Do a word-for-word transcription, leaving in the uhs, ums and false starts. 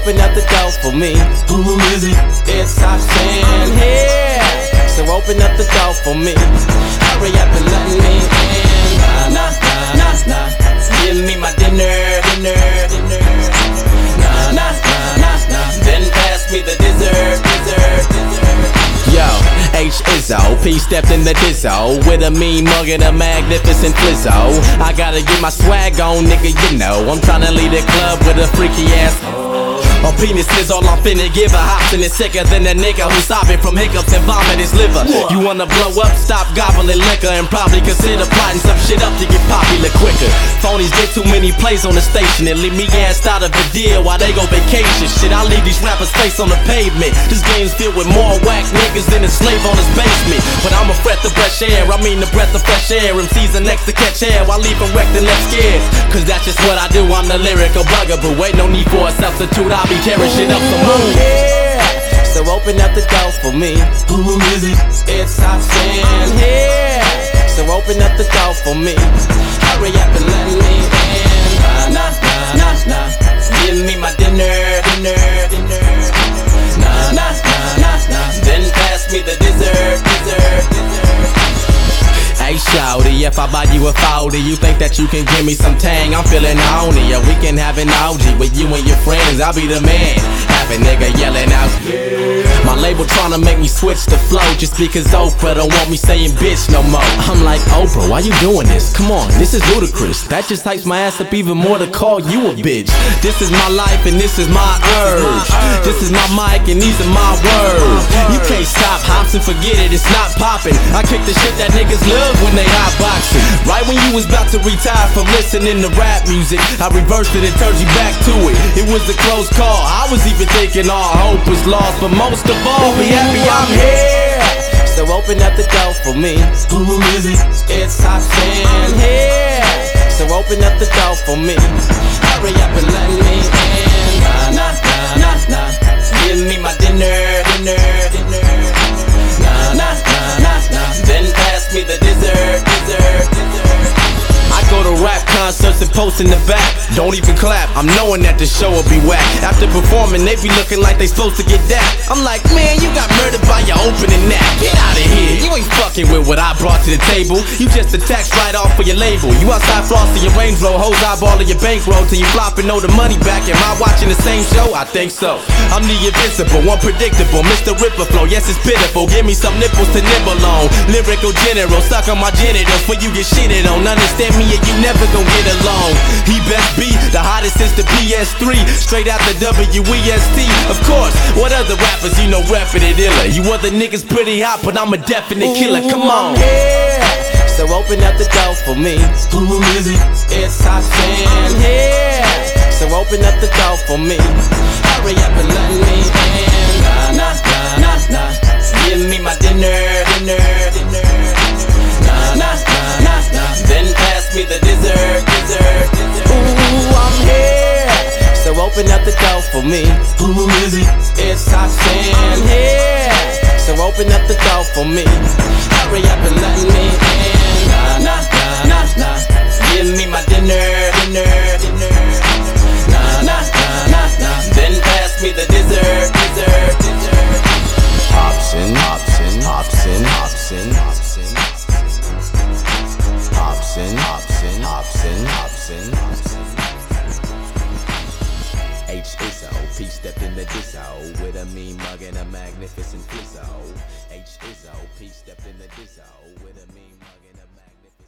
open up the door for me. Who is it? It's Hopsin here. So open up the door for me. Hurry up and let me in. Nah, nah, nah, nah. Give me my dinner, dinner, dinner. Nah, nah, nah, nah, nah. Then pass me the dessert, dessert, dessert. Yo, H Izzo, P stepped in the Dizzo with a mean mug and a magnificent flizzo. I gotta get my swag on, nigga, you know I'm tryna lead a club with a freaky ass. A penis is all I'm finna give. A Hopsin is sicker than a nigga who's sobbing from hiccups and vomit his liver. You wanna blow up, stop gobbling liquor, and probably consider plotting some shit up to get popular quicker. Phonies get too many plays on the station and leave me gassed out of a deal while they go vacation. Shit, I leave these rappers face on the pavement. This game's filled with more whack niggas than a slave on his basement. But I'm a breath of fresh air, I mean the breath of fresh air. M Cs are next to catch air while leaving wrecked and left scared. Cause that's just what I do, I'm the lyrical bugaboo. Ain't no need for a substitute, I'll be tearing shit up some more. Yeah. So open up the door for me. Who is it? It's Hopsin here. So open up the door for me. Hurry up and let me in. Nah, nah, nah, nah, nah. Give me my dinner, dinner, dinner. Nah, nah, nah, nah, nah. Then pass me the dessert, dessert, dessert. Hey shawty, if I buy you a forty, you think that you can give me some tang? I'm feeling horny, yeah, we can have an orgy with you and your friends, I'll be the man. Have a nigga yelling out, yeah. My label tryna make me switch the flow just because Oprah don't want me saying bitch no more. I'm like, Oprah, why you doing this? Come on, this is ludicrous. That just hypes my ass up even more to call you a bitch. This is my life and this is my urge. This is my mic and these are my words. You can't stop Hopsin, forget it, it's not popping. I kick the shit that niggas love when they hot boxing. Right when you was about to retire from listening to rap music, I reversed it and turned you back to it. It was a close call, I was even thinking all hope was lost, but most of all, be happy I'm here. So open up the door for me. Who is it? It's Hopsin here. So open up the door for me. Hurry up and let me in. Nah, nah, nah, nah, nah. Give me my dinner, dinner, dinner. Nah, nah, nah, nah, nah. Then pass me the dessert, dessert, dessert. I go to rap concerts and post in the back. Don't even clap, I'm knowing that the show will be whack. After performing, they be looking like they supposed to get that. I'm like, man, you got murdered by your opening act. Get out of here, you ain't fucking with what I brought to the table. You just a tax write-off for your label. You outside flossing your Range Rover, hoes eyeballing your bankroll till you flop and know the money back. Am I watching the same show? I think so. I'm the invincible, unpredictable, Mister Ripper Flow. Yes, it's pitiful, give me some nipples to nibble on. Lyrical general, stuck on my genitals when you get shitted on. Understand me and you never gon' get along. He best be the hottest since the P S three, straight out the W E S T. Of course, what other rappers you know rapping it iller? You other niggas pretty hot, but I'm a definite killer. Come on. Yeah. So open up the door for me. Who is it? It's Hopsin here. So open up the door for me. Hurry up and let me in. Nah, nah, nah, nah, nah. Give me my dinner, dinner, dinner. Nah, nah, nah, nah, nah. Then pass me the dessert, dessert, dessert. Ooh, I'm here. So open up the door for me. Who is it? It's Hopsin here. So open up the door for me. Hurry up and let me in. Nah, nah, nah, nah, nah. Give me my dinner, dinner, dinner. Nah, nah, nah, nah, nah. Then pass me the dessert, dessert, dessert. Hopsin, Hopsin, Hopsin, Hopsin, Hopsin, Hopsin, Hopsin, Hopsin, Hopsin, Hopsin. H Izzo, P stepped in the Dizzo with a mean mug and a magnificent flizzo. H Izzo, P stepped in the Dizzo with a mean mug.